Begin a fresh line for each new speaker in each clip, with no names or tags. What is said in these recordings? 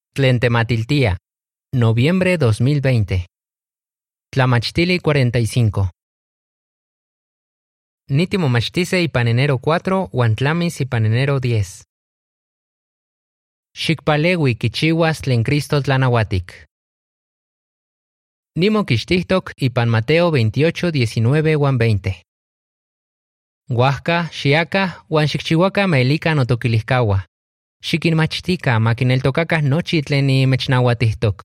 Tlentematiltía, noviembre 2020. Tlamachtili 45. Nitimomachtise ipan enero 4, Huantlamis ipan enero 10. Xikpalewi kichiwas tlen Cristo tlanauatik. Nimokixtihtok ipan Mateo 28, 19 huan 20. Huajka, xiaka, huan xikchiuaka maelika notokilihkaua. Xikinmachtika makineltokakah nochi tlen nimechnauatihtok.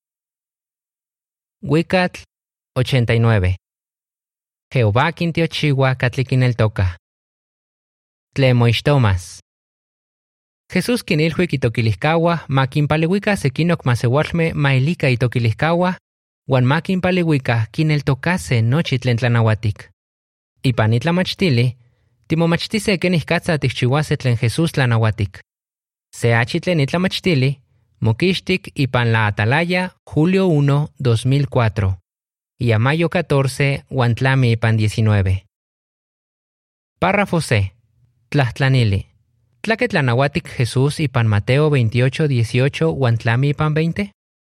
Huicatl 89. Jehová kintiochiua katli kineltokah. Tlemoixtomas. Jesús kinilhui kitokilihkauah makinpaleuikah sekinok maseualmeh maelika itokilihkauah huan makinpaleuikah kineltokase nochi tlen tlanauatik. Ipan itlamachtili, timomachtise kenih tikchiuase tlen Jesús tlanauatik. Se achi tlen itlamachtili, mokixtik ipan la Atalaya, julio 1, 2004. Y a mayo 14, Huantlami ipan 19. Párrafo C. Tlahtlanili. ¿Tlaque tlanauatik Jesús ipan Mateo 28, 18, Huantlami ipan 20?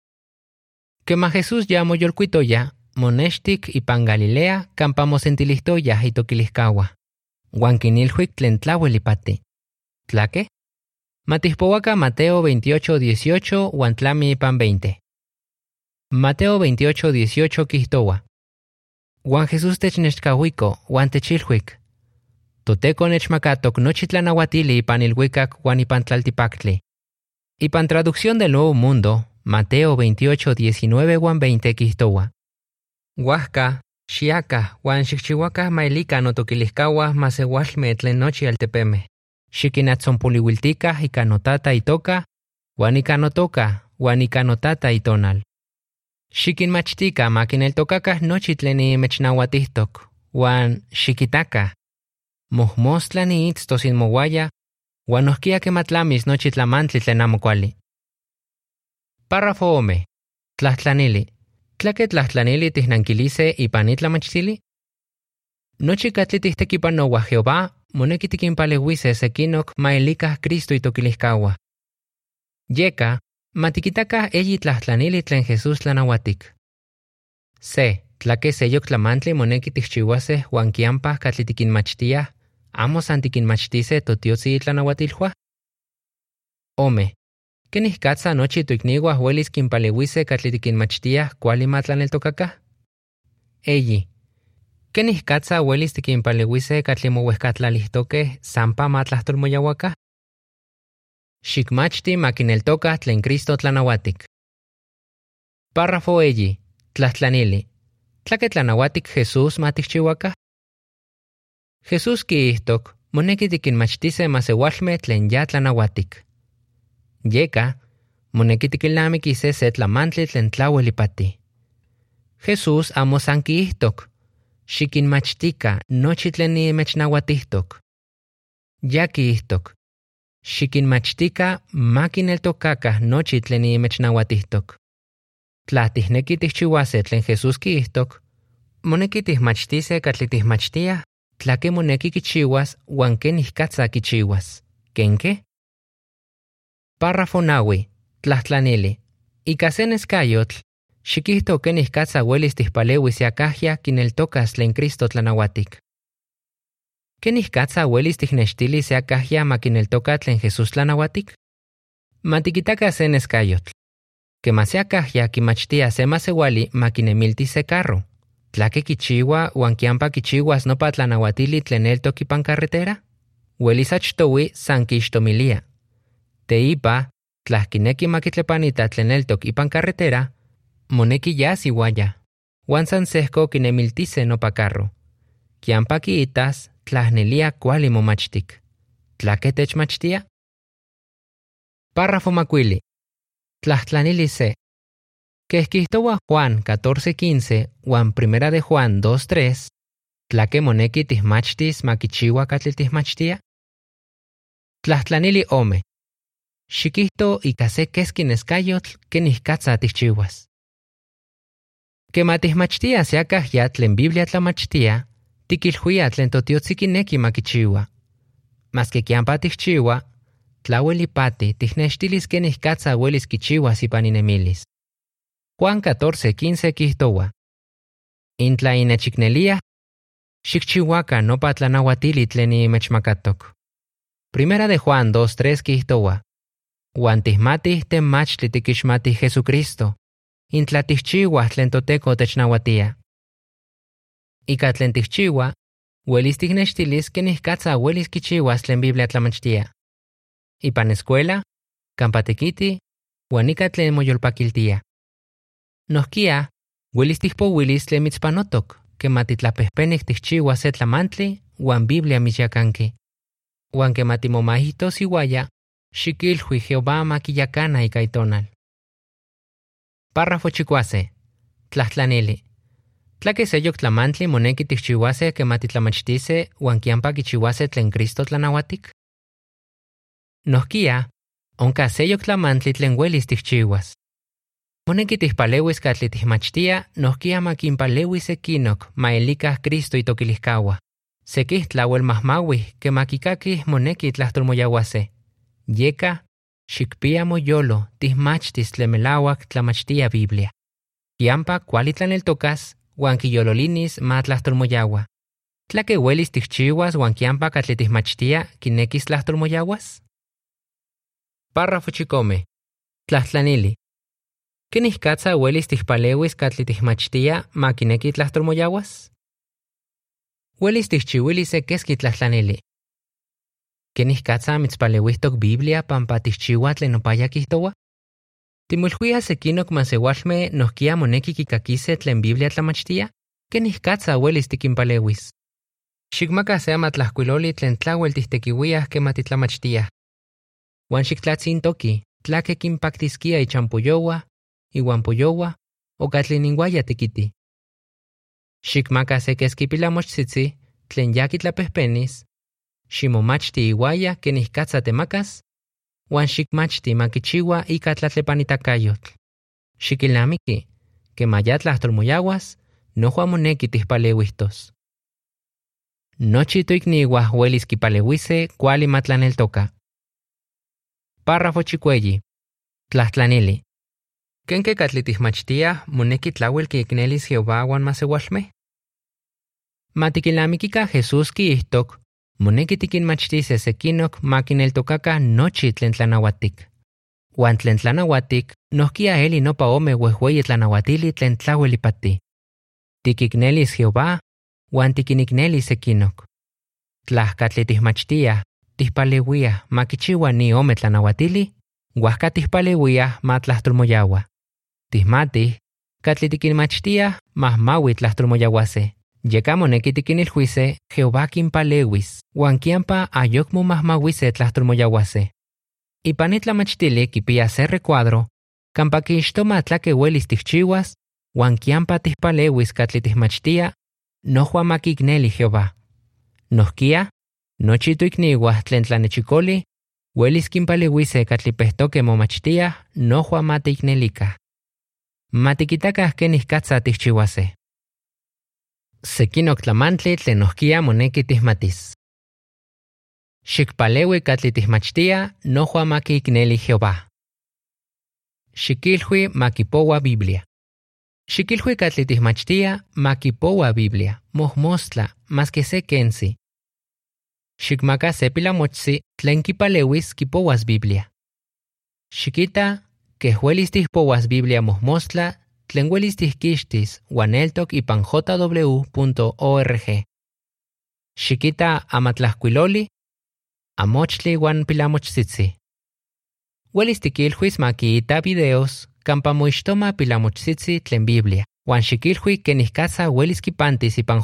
Quema Jesús ya moyolcuitoya, monextik ipan Galilea, campamosentilihtoya itokilihkaua. Huankinilhuik tlen tlauelipati. ¿Tlaque? Matihpowaka Mateo 28, 18, Huantlami ipan 20. Mateo 28, 18 kihtowa. Huan Jesús technechkahuiko, huan techilhuik. Toteko nechmakatok nochi tlanauatili ipan ilhuikak huan ipan tlaltipaktli. Ipan traducción del Nuevo Mundo, Mateo 28, 19 huan 20 kihtowa. Huajka, xiaka, huan xikchiuakah maelika notokilihkauah maseualmeh tlen nochi altepemeh. Xikinatzonpoliuiltikah ika notata itoka, huan ika notoka, huan ika notata itonal. Xikinmachtika makineltokakah nochi tlen nimechnauatihtok, huan xikitakah. Mohmostla niitztos inmowaya, huan nohkia kematlamis nochi tlamantli tlen amo kuali. Párrafo ome. Tlahtlanili. ¿Tlaque tlahtlanili tihnankilise ipan itlamachtili? Nochi katli tihtekipanouah Jehová, moneki tikinpaleuise sekinok maelikah Cristo itokilihkaua. Yeka, matikitakah eyi tlahtlanili tlen Jesús tlanauatik. C. Tlaque seyok tlamantli moneki tikchiuaseh huan kiampah katli tikinmachtiah, amo san tikinmachtise totiotzi tlanauatilhuah? Ome. ¿Kenihkatza nochi toikniuah uelis kinpaleuise katli tikinmachtiah kuali matlaneltokakah? Eyi. ¿Kenihkatza uelis tikinpaleuise katli mouehkatlalihtokeh sampa matlahtolmoyauakah? Xikmachti makineltokah tlen Cristo tlanauatik. Párrafo eyi. Tlahtlanili. ¿Tlaque tlanauatik Jesús matikchiuakah? Jesús kiihtok, moneki tikinmachtise maseualmeh tlen ya tlanauatik. Yeka, moneki tikilnamikise se tlamantli tlen tlauelipati. Jesús amo san kiihtok, xikinmachtika nochi tlen nimechnauatihtok. Ya kiihtok, xikinmachtika makineltokakah nochi tlen nimechnauatihtok. Tla tihneki tikchiuase tlen Jesús kiihtok, moneki tihmachtise katli tihmachtiah, tlake moneki kichiuas huan kenihkatza kichiuas. ¿Kenke? Párrafo naui. Tlahtlanili. Ika se neskayotl, xikihto kenihkatza uelis tihpaleuis yakahya kineltokas tlen Cristo tlanauatik. Kenihkatza uelis tihnextilis yakahya makineltoka tlen Jesús tlanauatik? Matikitaka se neskayotl. Kemas yakahya kimachtia se maseuali makinemilti se carro. ¿Tlake kichiua huan kiampa kichiuas nopa tlanauatili tlen eltok ipan carretera? Uelis achtowi san kixtomilia. Teipa, tlahkineki makitlepanita tlen eltok ipan carretera, moneki yas iuaya. Huan san sehko kinemiltise nopa carro. Kiampa kiitas, tlahnelia kuali momachtik. ¿Tlake techmachtia? Párrafo makuili. Tlahtlanili se. Kehkihtowa Juan 14:15 huan primera de Juan 2:3, ¿tlake moneki tihmachtis makichiua katli tihmachtia? Tlahtlanili ome. Xikihto ika se keski neskayotl kenihkatza tihchiuas. Kema tihmachtia seakah ya tlen Biblia tlamachtia, tikilhuia tlen totiotzi kineki makichiua. Maske kiampa tihchiua, tlauelipati tihnextilis kenih katsa uelis kichiuas ipan inemilis. Juan 14:15 kijtoua: Intla inechikneliah, xikchiuakan nopa tlanauatili tlen nimechmakatok. Primera de Juan 2:3 kijtoua: Uan tihmatih temachtli tikixmatih Jesucristo, intla tihchiuah tlen Toteko technauatia. Ika tlen tihchiua, uelis tihnextilis kenih katsa uelis kichiuas tlen Biblia tlamachtia. Ipan escuela, kampa tekiti, uan ika tlen moyolpakiltia. Nohkia, uelis tihpouilis tlen mitzpanotok, kema titlapehpenik tihchiuas se tlamantli uan Biblia mitzyakanki. Uan kema timomahihtos iuaya, xikilhui Jehová makiyakana ika itonal. Párrafo chikuase. Tlahtlanili. Tlake seyok tlamantli moneki tihchiuase kema titlamachtise uan kiampa kichiuase tlen Cristo tlanauatik? Nohkia, onka seyok tlamantli tlen uelis tihchiuas. Moneki tihpaleuis katli tihmachtia, nohkia makinpaleuis sekinok maelikah Cristo itokilihkaua. Sekih tlauel mahmauih kema kikakih moneki tlahtolmoyauase. Yeka, xikpia moyolo tihmachtis tlen melauak tlamachtia Biblia. Kiampa kuali tlaneltokas uan kiyololinis ma tlahtolmoyaua. Tlake uelis tihchiuas uan kiampa katli tihmachtia kinekis tlahtolmoyauas? Párrafo chikome. Tlahtlanili. Kenih katsa uelis tihpaleuis katli tihmachtia ma kineki tlahtolmoyauas? Uelis tihchiuilis se keski tlahtlanili. Kenih katsa mitzpaleuihtok Biblia pampa tihchiua tlen opaya kijtoua? Timolhuia sekinok masewalme nohkia moneki kikakise tlen Biblia tlamachtia? Kenih katsa uelis tikinpaleuis? Xikmaka se amatlahkuiloli tlen tlauel tihtekiuiah kema titlamachtiah. Uan xiktlatzintoki, tlake kinpaktiskia ichampoyoua, iuan poyoua, o katli ninguaya tekiti. Xikmaka se keskipilamochtzitzi, tlen ya kitlapehpenis, ximomachti iuaya kenih katsa temakas, uan xikmachti makichiua ika tlatlepanitacayotl. Xikilnamiki, kema ya tlahtolmoyauas, nohua moneki tihpaleuihtos. Nochi toikniuah uelis kipaleuise kuali matlaneltoka. Párrafo chikueyi. Tlahtlanili. Kenke katli tihmachtiah moneki tlauel kiiknelis Jehová uan masewalmeh? Matikilnamikika Jesús kiihtok, moneki tikinmachtise sekinok makineltokaka nochi tlen tlanauatik. Uan tlen tlanauatik nohkia eli nopa ome uehueyi tlanauatili tlen tlauel ipati. Tikiknelis Jehová uan tikiniknelis sekinok. Tlahkatli tihmachtiah, tihpaleuiah makichiua ni ome tlanauatili, huajka tihpaleuiah ma tlahtolmoyaua. Tihmatih, katli tikinmachtiah mahmaui tlahtolmoyauase. Yeka moneki tikinilhuise Jehová kinpaleuis, uan kiampa ayokmo mahmauise tlahtolmoyauase. Ipan itlamachtili kipia se recuadro, kampa kiixtoma tlake uelis tihchiuas, uan kiampa tihpaleuis katli tihmachtia, nohua makikneli Jehová. Nohkia, nochi toikniuah tlen tlanechikoli, uelis kinpaleuise katli pehtoke momachtia, nohua matiknelikah. Matikitakah kenih katsa tihchiuase. Sekinok tlamantli tlen nohkia moneki tihmatis. Xikpaleui katli tihmachtia, nohua makikneli Jehová. Xikilhui makipoua Biblia. Xikilhui katli tihmachtia, makipoua Biblia, mohmostla, maske se kensi. Xikmaka se pilamochsi tlen kipaleuis kipouas Biblia. Xikita, que huelis tihpouas Biblia mohmostla, tlen huelis tihkixtis uaneltok ipan jw.org. Xikita amatlahkuiloli, amochtli uan pilamochsitzi. Huelis tikilhuis makiita videos kampa moixtoma pilamochsitzi tlen Biblia, uan xikilhui kenih katsa huelis kipantis ipan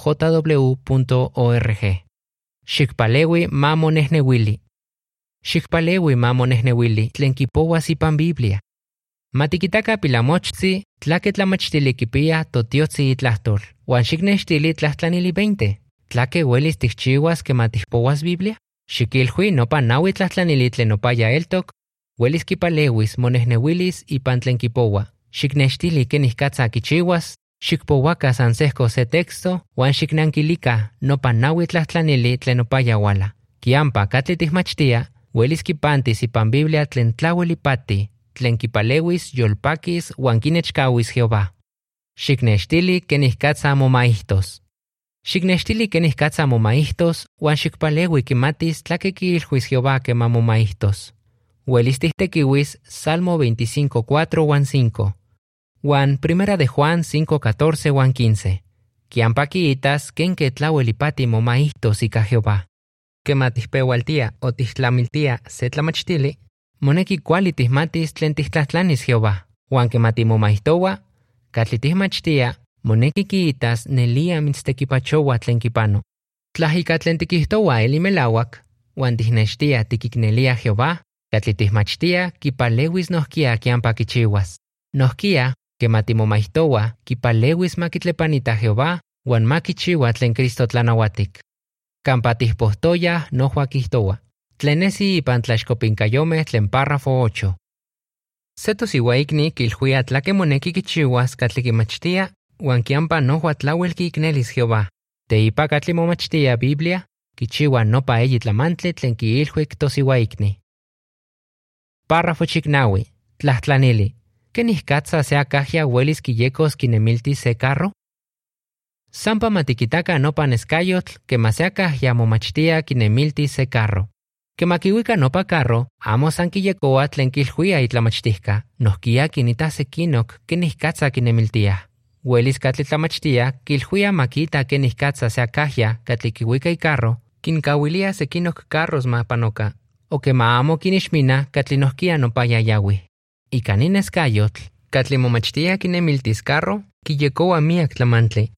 jw.org. Xikpaleui ma monehneuili. Xikpaleui ma monehneuili tlen kipouas ipan Biblia. Matikitaka pilamochtzi tlake tlamachtili kipia totiotzi itlahtol, uan xiknechtili tlahtlanili 20. Tlake huelis tihchiuas kema tihpouas Biblia? Xikilhui nopa naui tlahtlanili tlen opaya eltok, huelis kipaleuis monehneuilis ipan tlen kipoua. Xiknechtili kenih katsa kichiuas, xikpouaka san sehko se texto, uan xiknankilika nopa naui tlahtlanili tlen opaya wala. Kiampa katli tihmachtia, Huelis kipantis ipan Biblia tlen tlauelipati, tlen kipalewis yolpakis wan kinechkawis Jehová. Xiknextili kenihkatza momaihtos. Xiknextili kenihkatza momaihtos wan xikpalewi kimatis tlake kiilhuis Jehová kema momaihtos. Huelis tihtekiwis Salmo 25:4 wan 5. Wan 1 de Juan 5:14 wan 15. Kiampa kiitas kenke tlauelipati momaihtos ika Jehová. Kema tihpeualtia o tihtlamiltia se tlamachtili, moneki kuali tihmatis tlen tihtlahtlanis Jehová, wan kema timomaihtowa, katli tihmachtia, moneki kiitas nelia mitztekipachowa tlen kipano. Tlahika tlen tikihtowa eli melawak, wan tihnextia tikiknelia Jehová, katli tihmachtia kipalewis nohkia kiampa kichiwas. Nohkia, kema timomaihtowa, kipalewis makitlepanita Jehová, wan makichiwa tlen Cristo tlanauatik. Kampa tihpohtoya nohua kihtowa. Tlenesi ipan tlaxkopinkayomeh tlen párrafo 8. Se tosiuaikni kilhuia tlake moneki kichiwas katli kimachtia, wan kiampa nohua tlauel kiiknelis Jehová. Teipa katli momachtia Biblia, kichiwa nopa eyi tlamantli tlen kiilhuik tosiuaikni. Párrafo chiknaui. Tlahtlanili. Kenihkatza se akahya huelis kiyekos kinemiltis se carro? Sampa matikitaka nopa neskayotl kema se akahya momachtia kinemiltis se carro. Kema kiwika nopa carro, amo san kiyekoa tlen kilhuia itlamachtihka, nohkia kinita sekinok kenihkatza kinemiltia. Huelis katli tlamachtia, kilhuia makita kenihkatza se akahya katli kiwika icarro, kinkawilia sekinok carros mapanoka, o kema amo kinishmina katli nohkia nopa yayawi. Ika nin neskayotl, katli momachtia kinemiltis carro, kiyekoa miak tlamantli.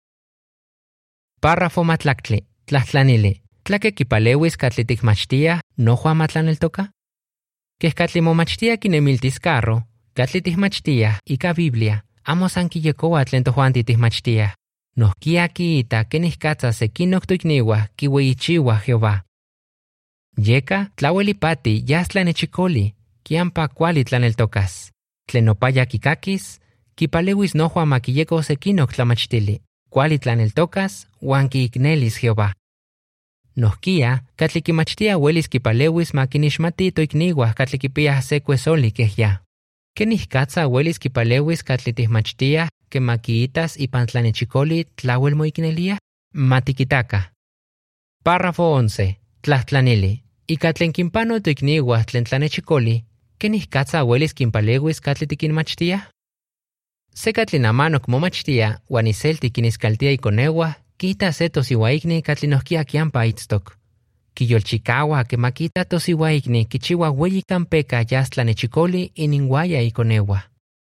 Párrafo matlaktli. Tlahtlanili. Tlake kipalewis katli tikmachtia, nohua matlaneltoka? Keh katli momachtia kinemiltis carro, katli tikmachtia ika Biblia, amo san kiyekoa tlen tohuanti tikmachtia. Nohkia kiita kenihkatza sekinok toikniwa kiweichiwa Jehová. Yeka tlauelipati yas tlanechikoli, kiampa kuali tlaneltokas. Tlen nopaya kikakis, kipalewis nohua makiyeko sekinok tlamachtili, kuali tlaneltokas wan kiiknelis Jehová. Nohkia, katli kimachtia huelis kipalewis makinixmati toikniwa katli kipiah se kuesoli kehya. Kenihkatza huelis kipalewis katli tihmachtia kema kiitas ipan tlanechikoli tlauel moiknelia? Matikitaka. Párrafo 11. Tlahtlanili. Ika tlen kimpano toikniwa tlen tlanechikoli, kenihkatza huelis kimpalewis katli tikinmachtia? Se katli namanok momachtia wan iselti kiniskaltia ikonewa, kita se tosiuaikni katli nohkia kiampa itztok. Kiyolchikawa kema kita tosiuaikni kichiwa weyi kampeka yas tlanechikoli ininwaya ikonewa.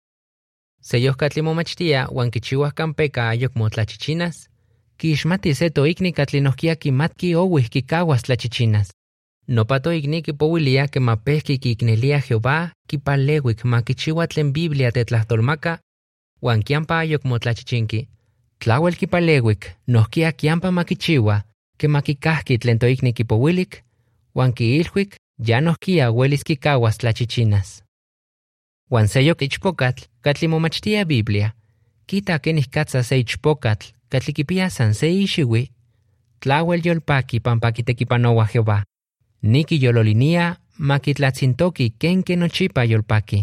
Se katli momachtia wan kichiwa kampeka ayok motlachichinas, kiixmati se toikni katli nohkia kimatki owih kikawas tlachichinas. Nopa toikni kipowilia kema pehki kiiknelia Jehová kipalewik makichiwa tlen Biblia tetlahtolmaka, wan kiampa ayok motlachichinki. Tlauel kipalewik, nohkia kiampa makichiwa, kema kikahki tlen toikni kipowilik, wan kiilhuik, ya nohkia huelis kikawas tlachichinas. Wan seyok ichpokatl, katli momachtia Biblia, kita kenihkatza se ichpokatl, katli kipia san se ixiwi, tlauel yolpaki pampa kitekipanowa Jehová. Niki yololinia, makitlatzintoki kenke nochipa yolpaki.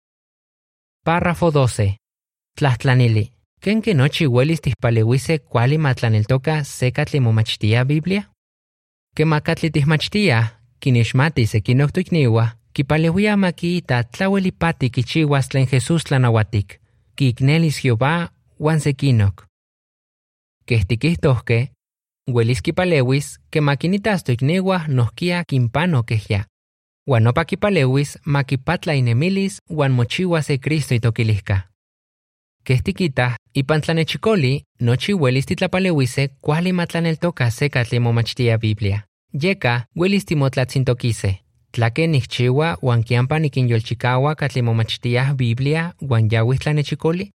Párrafo 12. Tlahtlanili. Kenke nochi huelis tihpalewise kuali matlaneltoka se katli momachtia Biblia? Kema katli tihmachtia, kinixmati sekinok toikniwa, kipalewia makiita tlauelipati kichiwas tlen Jesús tlanauatik, kiiknelis Jehová wan sekinok. Keh tikihtohke, huelis kipalewis kema kinitas toikniwa nohkia kimpano kehya. Wan nopa kipalewis makipatla inemilis wan mochiwa se Cristo itokilihka. Keh tikita, ipan tlanechikoli, nochi huelis titlapalewise kuali matlaneltoka se katli momachtia Biblia. Yeka, huelis timotlatzintokise. Tlake nikchiwa wan kiampa nikinyolchikawa katli momachtia Biblia wan yawih tlanechikoli?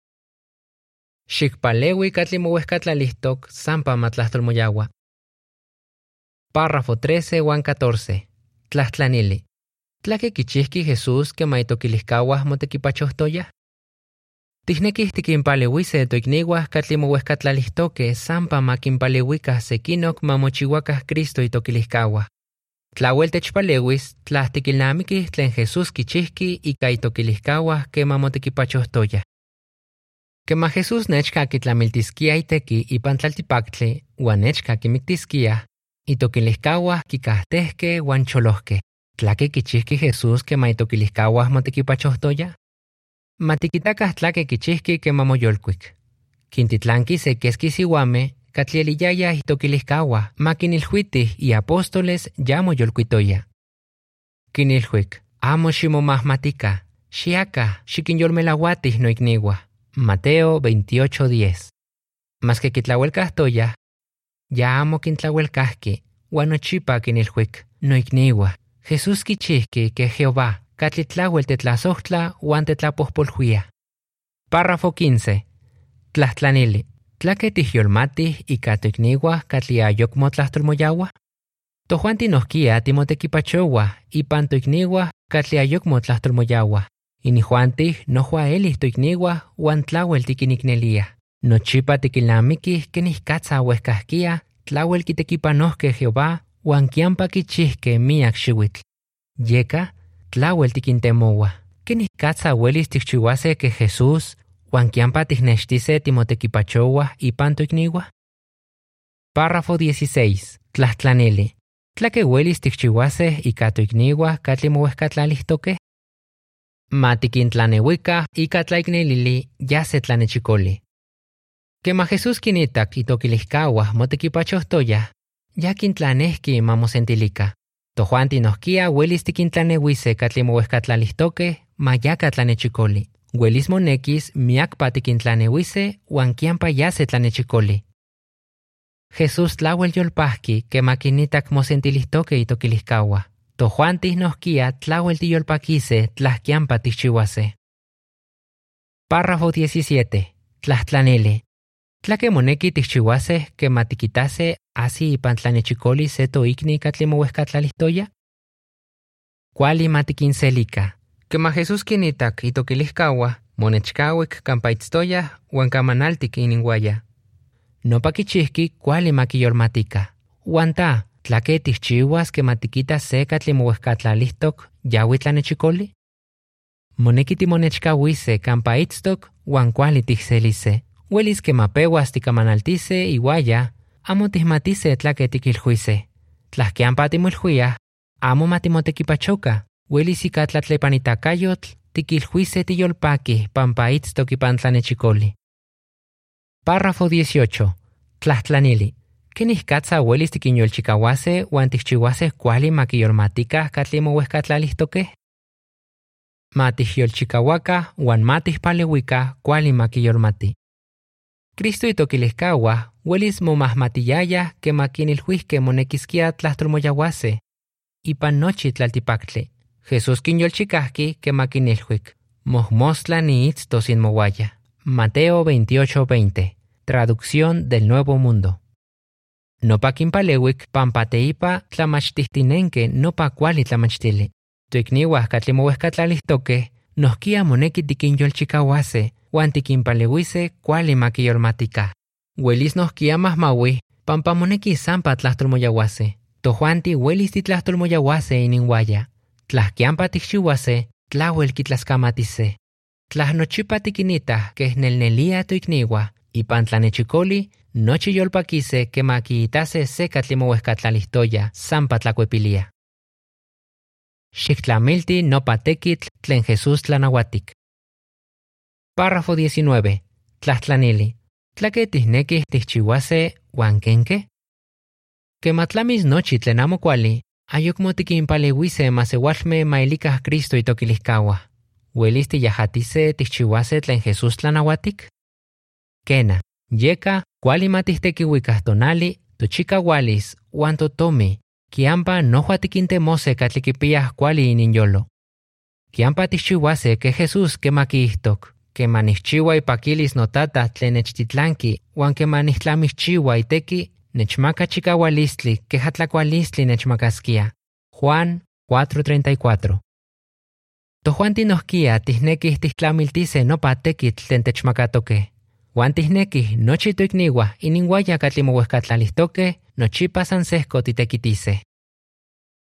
Xikpalewi katli mowehkatlalihtok sampa matlahtolmoyawa. Párrafo 13 wan 14. Tlahtlanili. Tlake kichihki Jesús kema itokilihkawah motekipachohtoya? Tihnekih tikinpalewise toikniwah katli mowehkatlalihtoke sampa makinpalewikah sekinok mamochiwakah Cristo itokilihkawah. Tlauel techpalewis, tlastiquilnamiquih tlen Jesús kichihki ika itokilihkauah kema motekipachohtoya. Kema Jesús nechka kitlamiltiskia iteki ipan tlaltipaktli, uan nechka kimiktiskia, itokilihkauah kikahtehke uan cholohke. Tlake kichihki Jesús kema itokilihkauah motekipachohtoya? Matikitakah tlake kichihki kema moyolkuik. Kintitlanki se keskisiuame, katlieliyaya itokilihkauah, makinilhuitih y apóstoles ya moyolkuitoya. Kinilhuik, amo ximomahmatika, xiaka, xikinyolmelauatih noikniuah. Mateo 28:10. Mas que kitlauelkahtoya, ya amo kintlauelkahki, uan nochipa kinilhuik, noikniuah. Jesús kichihki que Jehová, katlitlauel tetlasohtla uan tetlapohpolhuia. Párrafo 15. Tlahtlanili. Tlake tihyolmatih ika toikniuah katli ayokmo tlahtolmoyauah? Tojuanti nohkia timotekipachouah ipan toikniuah katli ayokmo tlahtolmoyauah. Inijuantih nohua elih toikniuah uan tlauel tikinikneliah. Nochipa tikilnamikih kenihkatza uehkahkia tlauel kitekipanohke Jehová uan kiampa kichihke miak xiuitl. Yeka, tlauel tikintemouah. Kenihkatza uelis tikchiuase que Jesús uan kiampa tihnextise timotekipachouah ipan toikniuah? Párrafo 16. Tlahtlanili. Tlake uelis tikchiuase ika toikniuah katli mouehkatlalihtoke? Matikintlaneuika ika tlaiknelili ya se tlanechikoli. Kema Jesús kinitak itokilihkauah motekipachohtoya, ya kintlanehki mamosentilika. Tojuanti nohkia uelis tikintlaneuise katli mouehkatlalihtoke ma yaka tlanechikoli. Uelis monekis miakpa tikintlaneuise uan kiampa ya se tlanechikoli. Jesús tlauel yolpahki kema kinitak mosentilihtoke itokilihkauah. Tojuantih nohkia tlauel tiyolpakise tlahkiampa tihchiuase. Párrafo 17. Tlahtlanili. Tlake moneki tihchiuase kema tikitase asi ipan tlanechikoli se toikni katli mouehkatlalihtoya? Kuali matikinselika. Kema Jesús kinitak itokilihkauah, monechkauik kampa itztoyah uan kamanaltik ininguaya. Nopa kichihki kuali makiyolmatika. Uan ta, tlake tihchiuas kema tikita se katli mouehkatlalihtok yaui tlanechikoli? Moneki timonechkauise kampa itztok uan kuali tihselise. Uelis kema peuas tikamanaltise iwaya, amo tihmatise tlake tikilhuise. Tlahkiampa timolhuiah, amo matimotekipachoka. Uelis ika tlatlepanitacayotl tikilhuise tiyolpaki pampa itztok ipan tlanechikoli. Párrafo 18. Tlahtlanili. Kenihkatza uelis tikinyolchikauase uan tihchiuase kuali makiyolmatikah katli mouehkatlalihtoke? Matihyolchikauakah uan matihpaleuikah kuali makiyolmati. Cristo itokilihkauah uelis momahmatiyayah kema kinilhuihke monekiskia tlahtolmoyauase. Ipan nochi tlaltipaktli. Jesús kinyolchikahki kema kinilhuik. Mohmostla ni itztos inmowaya. Mateo 28:20. Traducción del Nuevo Mundo. Nopa kinpaleuik pampa teipa tlamachtitinenke nopa kuali tlamachtili. Toikniuah katli mouehkatlalihtoke, nohkia moneki tikinyolchikauase uan tikinpaleuise kuali makiyolmatika. Uelis nohkia mahmauih pampa moneki sampa tlahtolmoyauase. Tojuanti uelis titlahtolmoyauase ininguaya. Tlahkiampa tihchiuase, tlauel kitlaskamatise. Tlahnochipa tikinitah keh nelnelia toikniuah, ipan tlanechikoli, nochi yolpakise kema kiitase se katli mouehkatlalihtoya sampa tlakuepilia. Xiktlamilti nopa tekitl tlen Jesús tlanauatik. Párrafo 19. Tlahtlanili. Tlake tihnekih tihchiuase uan kenke? Kema tlamis nochi tlen amo kuali, ayokmo tikinpaleuise maseualmeh maelikah Cristo itokilihkauah. Uelis tiyajatise tihchiuase tlen Jesús tlanauatik? Kena, yeka kuali matihtekeuikah tonali, tochikaualis uan totomi, kiampa nohua tikintemose katli kipiah kuali ininyolo. Kiampa tihchiuase ke Jesús kema kiihtok, kema nihchiua ipakilis notata tlen nechtitlanki uan kema nihtlamichchiua iteki, nechmaka chikaualistli keha tlakualistli nechmakaskia. Juan 4:34. Tojuanti nohkia tihnekih tihtlamiltise nopa tekitl tlen techmakatoke. Uan tihnekih nochi toikniuah ininguaya katli mouehkatlalihtoke, nochipa san sehko titekitise.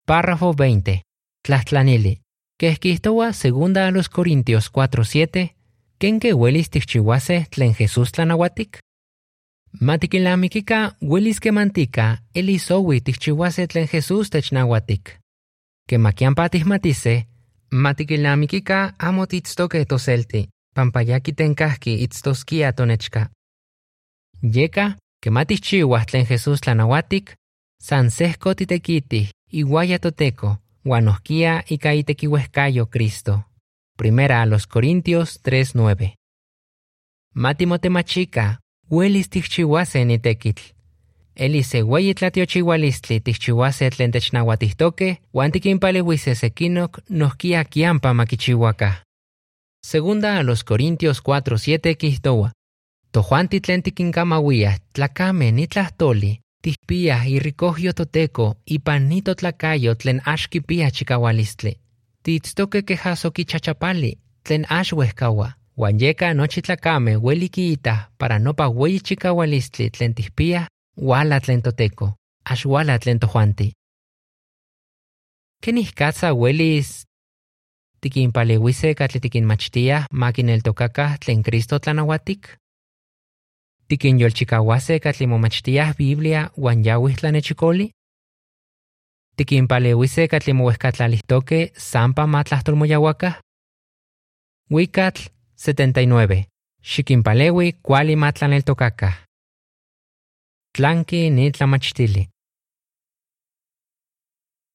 Párrafo 20. Tlahtlanili. Kehkihtowa segunda a los Corintios 4:7, kenke welis tichchihuase tlen Jesús tlanauatik? Matikilnamikika welis kemantika elisowi tichchihuase tlen Jesús technauatik. Kemakiampa tihmatise, matikilnamikika amo titztoke toselti, pampayaki tenkahki itztoskia tonechka. Yeka, kematichchihuas tlen Jesús tlanauatik, san sehko titekitih iuaya toteko, Guanosquia y caitequihuescayo Cristo. Primera a los Corintios 3:9. Matimotemachica, huelis tichchihuase nitekitl. Elise hueyitlatiochihualistli tichchihuase tlen technahuatihtoque, huantiquimpaleuise sequinoc nosquia quiampa maquichihuaca. Segunda a los Corintios 4:7 quihtowa. Tojuanti tlen tiquincamauiah tlacame nitlahtoli, tihpiah y ricogio toteco y panito tlacayo tlen axquipia chicaualistli. Titztoque quejasoqui chachapali, tlen axuehcaua, huan yeca nochi tlacame hueli quiitah para nopa hueyi chicaualistli tlen tihpiah, wala tlen toteco, axuala tlen tojuanti. Kenihcatza huelis tiquinpaleuise catli tiquinmachtiah maquineltocacah tlen Cristo tlanauatic? Tiquinyolchicauase catli momachtiah Biblia huan yauih tlanechicoli? Tiquinpaleuise catli mouehcatlalihtoque sampa matlahtolmoyauacah? Huicatl 79. Xiquinpaleui cuali matlaneltocacah. Tlanqui ni tlamachtili.